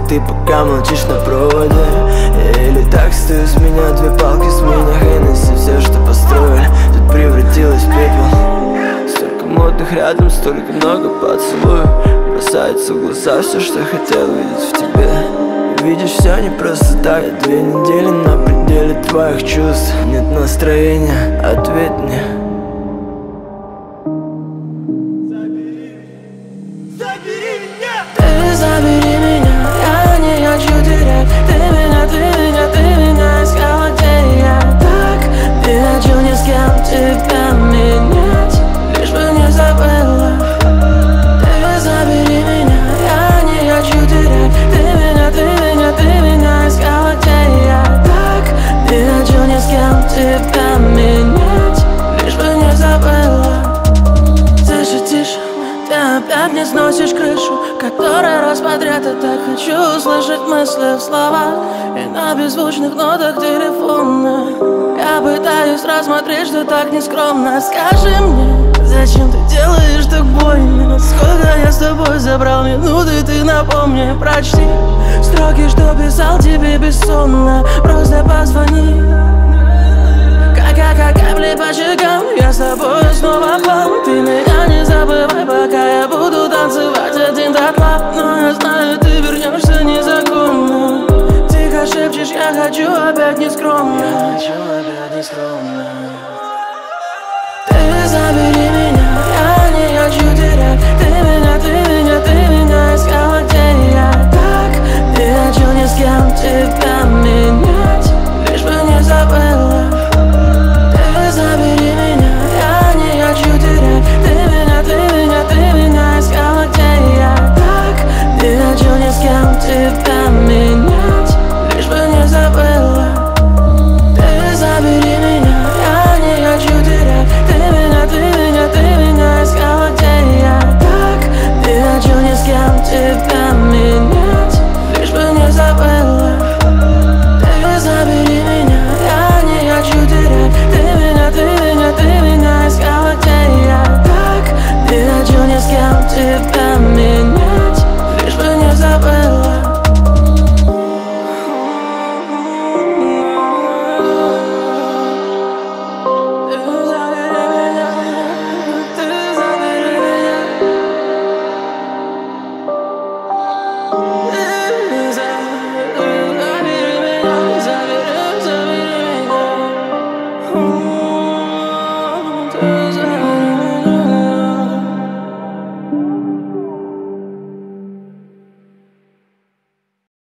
ты пока молчишь на проводе. Или так стою с меня две палки, с меня Хеннесси. Все, что построили, тут превратилось в пепел. Столько модных рядом, столько много поцелуев. Бросается в глаза все, что хотел видеть в тебе. Видишь, все не просто так. Я 2 недели на пределе твоих чувств. Нет настроения, ответь мне. Ты забери меня, я не хочу терять. Ты меня искала, где я. Так, не хочу ни с кем тебя менять, лишь бы не забыла. Ты забери меня, я не хочу терять. Ты меня искала, где я. Так, не хочу ни с кем тебя менять, лишь бы не забыла. Тише, тише, ты опять не сносишь крышу. Который раз подряд я так хочу услышать мысли в словах и на беззвучных нотах телефона. Я пытаюсь рассмотреть, что так нескромно. Скажи мне, зачем ты делаешь так больно? Сколько я с тобой забрал минуты, ты напомни. Прочти строки, что писал тебе бессонно. Просто позвони. Как капли по щекам, я с тобой снова плаваю. Ты меня не забывай, пока я буду танцевать один до дна. Но я знаю, ты вернешься незаконно. Тихо шепчешь, я хочу опять нескромно. Ты забери меня, я не хочу терять. Ты меня искала, где я. Так, не хочу ни с кем тебя менять, лишь бы не забыла. Забери меня, я не хочу терять. Ты меня искала, где я. Так, не хочу ни с кем тебя менять, лишь бы не забыла. Ты забери меня, я не хочу терять. Ты меня искала, где я. Так, не хочу ни с кем тебя менять, лишь бы не забыла. Ты забери меня, я не хочу терять. Ты меня искала, где я. Так, не хочу ни с кем тебя менять, лишь бы не забыла. Забери меня.